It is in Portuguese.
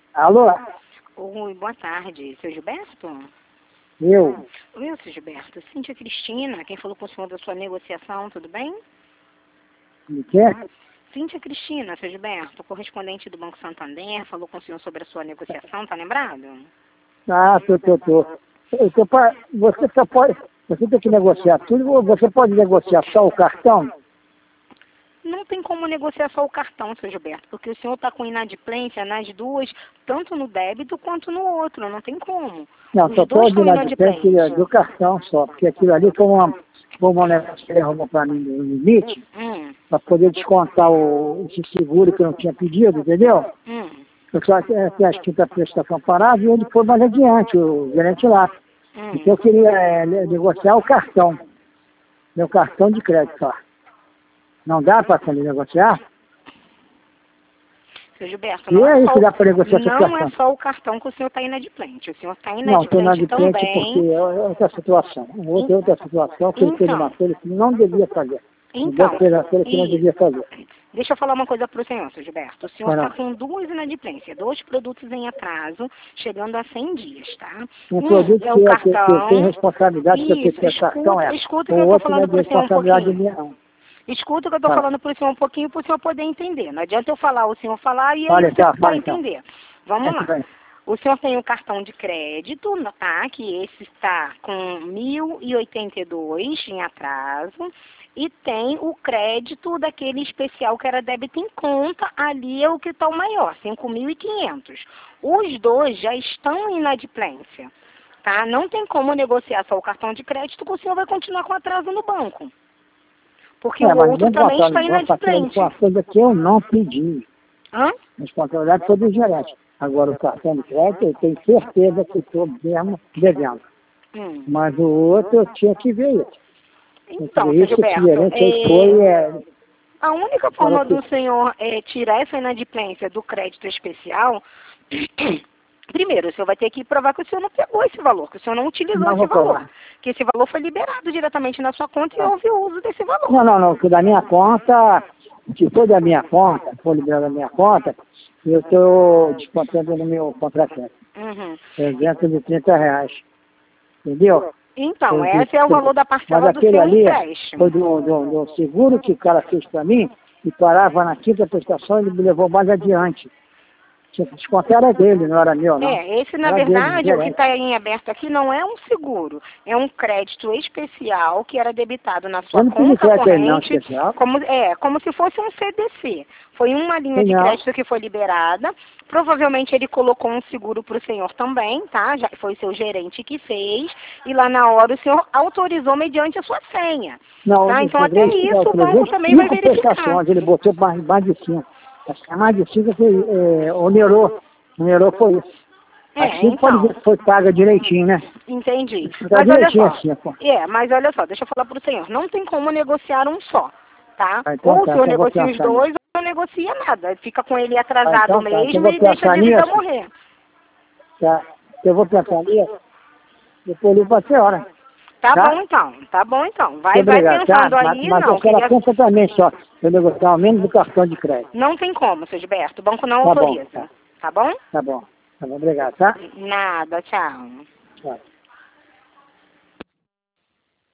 Alô? Oi, boa tarde. Seu Gilberto? Eu? Oi, seu Gilberto. Cíntia Cristina, quem falou com o senhor da sua negociação, tudo bem? Me quer? Cíntia Cristina, seu Gilberto, correspondente do Banco Santander, falou com o senhor sobre a sua negociação, tá lembrado? Ah, tô. Você só pode... Você tem que negociar tudo, ou você pode negociar só o cartão? Não tem como negociar só o cartão, seu Gilberto, porque o senhor está com inadimplência nas duas, tanto no débito quanto no outro, não tem como. Não, Os só dois pode estão inadimplentes. do cartão só, porque aquilo ali, como o negócio que ele arrumou para mim no limite, para poder descontar esse seguro que eu não tinha pedido, entendeu? Eu só que acho que a prestação parada e ele foi mais adiante, o gerente lá. Então eu queria negociar o cartão, meu cartão de crédito só. Não dá para negociar? Seu Gilberto, E é isso que dá para negociar seu não cartão. é só o cartão que o senhor está inadimplente. O senhor está Não, estou inadimplente inadimplente também. porque é outra situação. Outra situação que ele fez uma coisa que não devia fazer. Então, Fez uma coisa que não devia fazer. deixa eu falar uma coisa para o senhor, seu Gilberto. O senhor Vai lá. está com duas inadimplências, 2 produtos em atraso, chegando a 100 dias, tá? Um produto é o cartão. que eu tenho responsabilidade para ter Isso, cartão escuta o que o eu estou outro não é falando de para o senhor um responsabilidade pouquinho. minha, não. Escuta o que eu estou Fala. falando para o senhor um pouquinho, para o senhor poder entender. Não adianta eu falar, o senhor falar e Fala aí você então, vai fala então. entender. Vamos lá. O senhor tem um cartão de crédito, tá? Que esse está com 1.082 em atraso. E tem o crédito daquele especial que era débito em conta, ali é o que está o maior, 5.500. Os dois já estão em inadimplência, tá? Não tem como negociar só o cartão de crédito, que o senhor vai continuar com atraso no banco. Porque o outro também está inadimplente. Foi uma coisa que eu não pedi. Hã? A responsabilidade foi do gerente. Agora, o cartão de crédito, eu tenho certeza que estou mesmo devendo. Mas o outro, eu tinha que ver isso. Então, isso, Gilberto, gerente aí foi... a única forma do senhor tirar essa inadimplência do crédito especial, primeiro, o senhor vai ter que provar que o senhor não pegou esse valor, que o senhor não utilizou esse valor. Que esse valor foi liberado diretamente na sua conta e houve o uso desse valor. Não, que da minha conta, se for da minha conta, for liberado da minha conta, eu estou descontando no meu contrato. R$330. Entendeu? Então, esse é o valor da parcela do seu empréstimo. Foi do seguro que o cara fez para mim, e parava na quinta prestação e ele me levou mais adiante. Tinha que descontar era dele, não era meu, não. Esse, na verdade, o que está em aberto aqui não é um seguro, é um crédito especial que era debitado na sua conta corrente, como se fosse um CDC. Foi uma linha de crédito que foi liberada. Provavelmente ele colocou um seguro para o senhor também, tá? Já foi seu gerente que fez, e lá na hora o senhor autorizou mediante a sua senha. Não, tá? Então até isso o banco também vai verificar. Ele botou mais de 5. Acho que mais de 5 que onerou foi isso. Pode ver que foi paga direitinho, né? Entendi. Mas olha só, mas olha só, deixa eu falar para o senhor, não tem como negociar um só, tá? Então, ou o senhor negocia os dois, ou não negocia nada. Fica com ele atrasado mesmo e deixa a dívida morrer. Tá, eu vou pensar nisso, depois ligo para a senhora. Tá bom então. Vai pensando aí, mas a senhora pensa também só, eu negociar ao menos do cartão de crédito. Não tem como, seu Gilberto, o banco não autoriza. Tá bom? Tá bom, obrigado, tá? Nada, tchau. Tchau.